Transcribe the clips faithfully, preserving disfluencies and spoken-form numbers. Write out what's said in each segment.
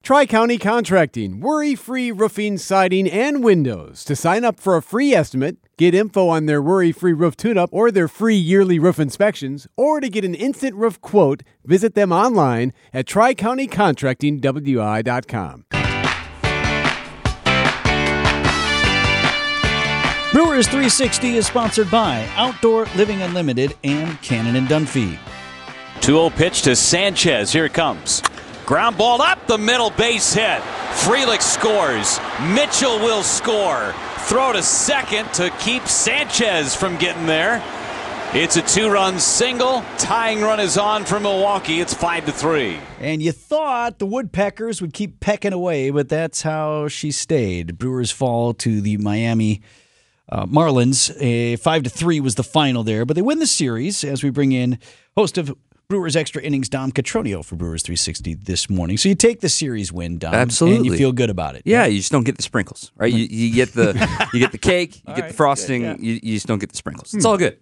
Tri-County Contracting, worry-free roofing, siding, and windows. To sign up for a free estimate, get info on their worry-free roof tune-up or their free yearly roof inspections, or to get an instant roof quote, visit them online at tri county contracting w i dot com. Brewers three sixty is sponsored by Outdoor Living Unlimited and Cannon and Dunphy. two oh pitch to Sanchez. Here it comes. Ground ball up the middle, base hit. Frelick scores. Mitchell will score. Throw to second to keep Sanchez from getting there. It's a two-run single. Tying run is on for Milwaukee. It's five to three. And you thought the Woodpeckers would keep pecking away, but that's how she stayed. Brewers fall to the Miami uh, Marlins. A five to three was the final there, but they win the series as we bring in host of Brewers Extra Innings, Dom Catronio, for Brewers three sixty this morning. So you take the series win, Dom, absolutely, and you feel good about it. Yeah, you just don't get the sprinkles, right? You, you get the you get the cake, you get right, the frosting, good, yeah. you, you just don't get the sprinkles. It's all good.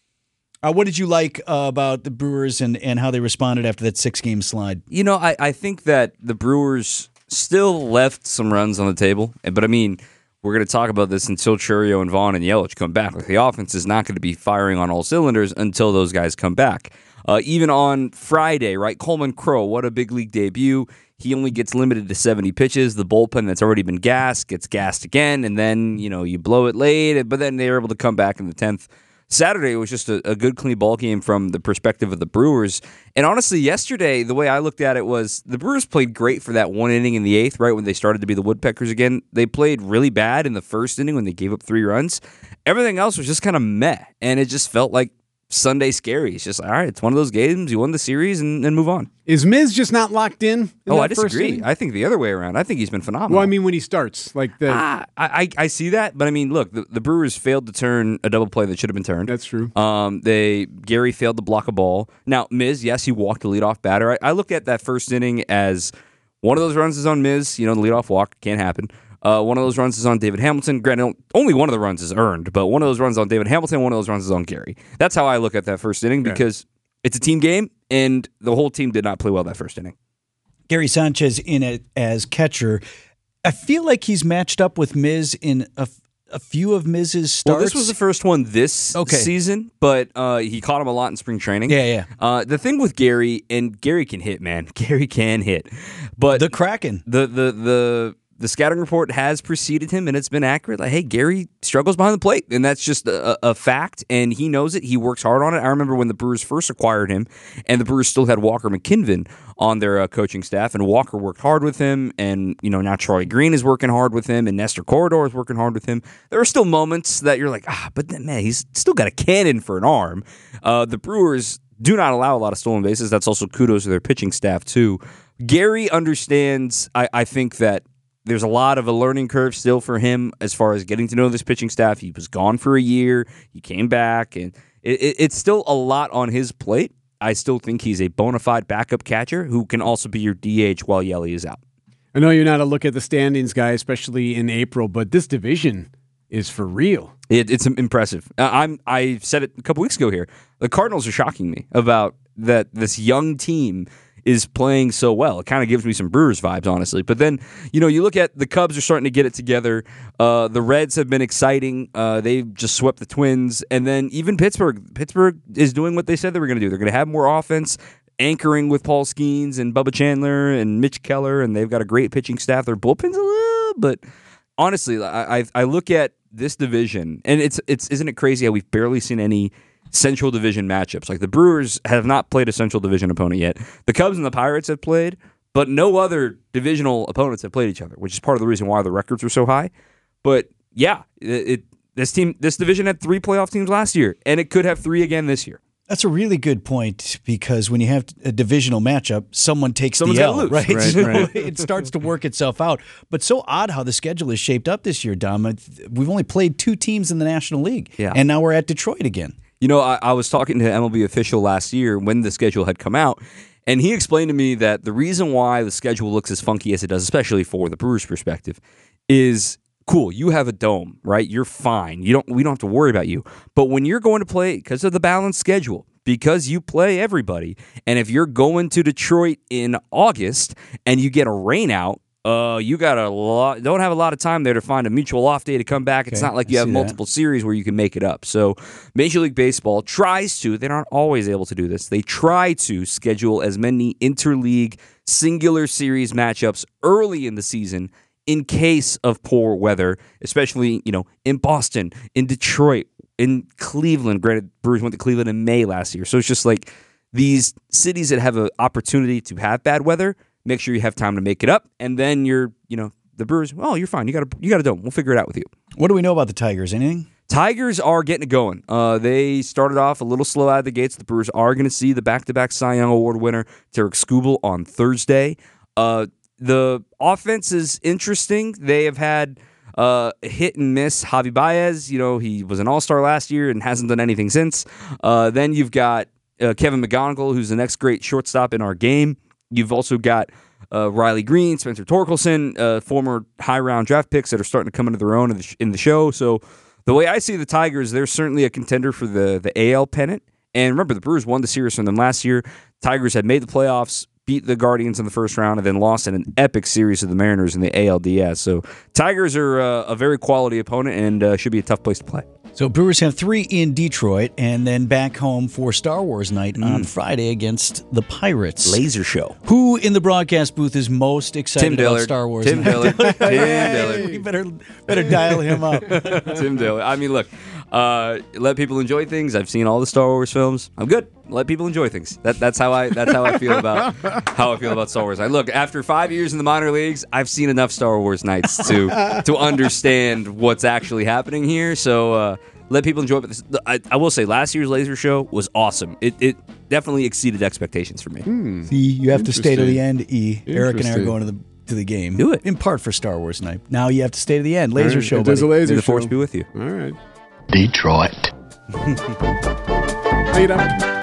Uh, what did you like uh, about the Brewers and, and how they responded after that six-game slide? You know, I, I think that the Brewers still left some runs on the table, but I mean, we're going to talk about this until Chourio and Vaughn and Yelich come back. Like, the offense is not going to be firing on all cylinders until those guys come back. Uh, even on Friday, right? Coleman Crow, what a big league debut. He only gets limited to seventy pitches. The bullpen that's already been gassed gets gassed again, and then, you know, you blow it late, but then they're able to come back in the tenth. Saturday was just a, a good, clean ball game from the perspective of the Brewers. And honestly, yesterday, the way I looked at it was the Brewers played great for that one inning in the eighth, right, when they started to be the Woodpeckers again. They played really bad in the first inning when they gave up three runs. Everything else was just kind of meh, and it just felt like Sunday scary. It's just, all right, it's one of those games. You won the series and, and move on. Is Miz just not locked in? in oh, that I first disagree. inning? I think the other way around. I think he's been phenomenal. Well, I mean, when he starts, like the ah, I, I I see that, but I mean, look, the, the Brewers failed to turn a double play that should have been turned. That's true. Um, they Gary failed to block a ball. Now, Miz, yes, he walked the leadoff batter. I, I look at that first inning as one of those runs is on Miz. You know, the leadoff walk can't happen. Uh, one of those runs is on David Hamilton. Granted, only one of the runs is earned, but one of those runs on David Hamilton, one of those runs is on Gary. That's how I look at that first inning because yeah. it's a team game, and the whole team did not play well that first inning. Gary Sanchez in it as catcher. I feel like he's matched up with Miz in a, a few of Miz's starts. Well, this was the first one this okay. season, but uh, he caught him a lot in spring training. Yeah, yeah. Uh, the thing with Gary, and Gary can hit, man. Gary can hit. But the Kraken. The the the The scouting report has preceded him, and it's been accurate. Like, hey, Gary struggles behind the plate, and that's just a, a fact, and he knows it. He works hard on it. I remember when the Brewers first acquired him, and the Brewers still had Walker McKinven on their uh, coaching staff, and Walker worked hard with him, and you know now Troy Green is working hard with him, and Nestor Corredor is working hard with him. There are still moments that you're like, ah, but then, man, he's still got a cannon for an arm. Uh, the Brewers do not allow a lot of stolen bases. That's also kudos to their pitching staff, too. Gary understands, I, I think, that there's a lot of a learning curve still for him as far as getting to know this pitching staff. He was gone for a year. He came back, and it, it, it's still a lot on his plate. I still think he's a bona fide backup catcher who can also be your D H while Yelly is out. I know you're not a look at the standings guy, especially in April, but this division is for real. It, it's impressive. Uh, I'm. I said it a couple weeks ago here. The Cardinals are shocking me about that. This young team is playing so well. It kind of gives me some Brewers vibes, honestly. But then, you know, you look at the Cubs are starting to get it together. Uh, the Reds have been exciting. Uh, they've just swept the Twins. And then even Pittsburgh. Pittsburgh is doing what they said they were going to do. They're going to have more offense, anchoring with Paul Skeens and Bubba Chandler and Mitch Keller, and they've got a great pitching staff. Their bullpen's a little, but honestly, I, I, I look at this division, and it's it's isn't it crazy how we've barely seen any Central Division matchups. Like, the Brewers have not played a Central Division opponent yet. The Cubs and the Pirates have played, but no other divisional opponents have played each other, which is part of the reason why the records are so high. But yeah, it, it this team, this division had three playoff teams last year, and it could have three again this year. That's a really good point, because when you have a divisional matchup, someone takes Someone's the L, lose. right? Right, So right. it starts to work itself out. But so odd how the schedule is shaped up this year, Dom. We've only played two teams in the National League, Yeah. and now we're at Detroit again. You know, I, I was talking to an M L B official last year when the schedule had come out, and he explained to me that the reason why the schedule looks as funky as it does, especially for the Brewers' perspective, is cool. You have a dome, right? You're fine. You don't. We don't have to worry about you. But when you're going to play, because of the balanced schedule, because you play everybody, and if you're going to Detroit in August and you get a rain out, uh, you got a lot. Don't have a lot of time there to find a mutual off day to come back. It's Okay, not like I you have see multiple series where you can make it up. So Major League Baseball tries to. They're not always able to do this. They try to schedule as many interleague singular series matchups early in the season in case of poor weather, especially, you know, in Boston, in Detroit, in Cleveland. Granted, Brewers went to Cleveland in May last year. So it's just like these cities that have an opportunity to have bad weather, make sure you have time to make it up. And then you're, you know, the Brewers, oh, you're fine. You got a, you got a dome. We'll figure it out with you. What do we know about the Tigers? Anything? Tigers are getting it going. Uh, they started off a little slow out of the gates. The Brewers are going to see the back-to-back Cy Young Award winner, Tarek Skubal, on Thursday. Uh, the offense is interesting. They have had uh, hit and miss. Javi Baez, you know, he was an all-star last year and hasn't done anything since. Uh, then you've got uh, Kevin McGonigal, who's the next great shortstop in our game. You've also got uh, Riley Green, Spencer Torkelson, uh, former high-round draft picks that are starting to come into their own in the, sh- in the show. So the way I see the Tigers, they're certainly a contender for the, the A L pennant. And remember, the Brewers won the series from them last year. Tigers had made the playoffs, beat the Guardians in the first round, and then lost in an epic series to the Mariners in the A L D S. So Tigers are uh, a very quality opponent and uh, should be a tough place to play. So Brewers have three in Detroit and then back home for Star Wars night mm. on Friday against the Pirates. Laser show. Who in the broadcast booth is most excited Tim about Dillard. Star Wars Tim night? Dillard. Tim Dillard. We better, better dial him up. Tim Dillard. I mean, look, uh, let people enjoy things. I've seen all the Star Wars films. I'm good. Let people enjoy things. That, that's how I. That's how I feel about how I feel about Star Wars. I look after five years in the minor leagues. I've seen enough Star Wars nights to to understand what's actually happening here. So uh, let people enjoy it. I, I will say, last year's laser show was awesome. It it definitely exceeded expectations for me. Hmm. See, you have to stay to the Interesting. end. E. Eric and I are Interesting. going to the to the game. Do it. In part for Star Wars night. Now you have to stay to the end. Laser All right, show. it is a buddy. laser May the show. force be with you. All right. Detroit. How you doing?